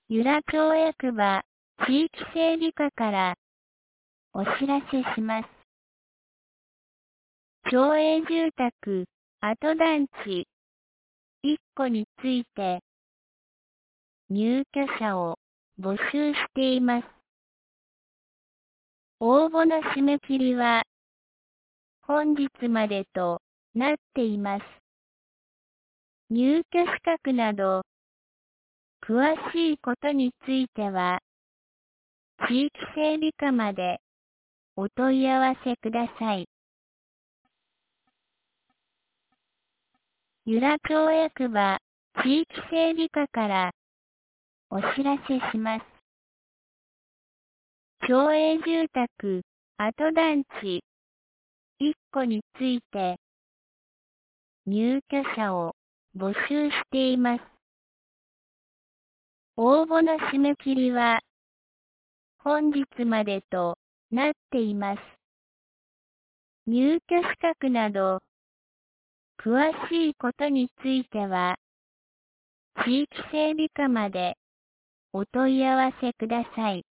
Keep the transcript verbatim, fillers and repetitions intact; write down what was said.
由良町役場地域整備課からお知らせします。町営住宅跡団地いっこについて入居者を募集しています。応募の締め切りは本日までとなっています。入居資格など詳しいことについては地域整備課までお問い合わせください。由良町役場地域整備課からお知らせします。町営住宅跡団地いっこについて入居者を募集しています。応募の締め切りは本日までとなっています。入居資格など詳しいことについては地域整備課までお問い合わせください。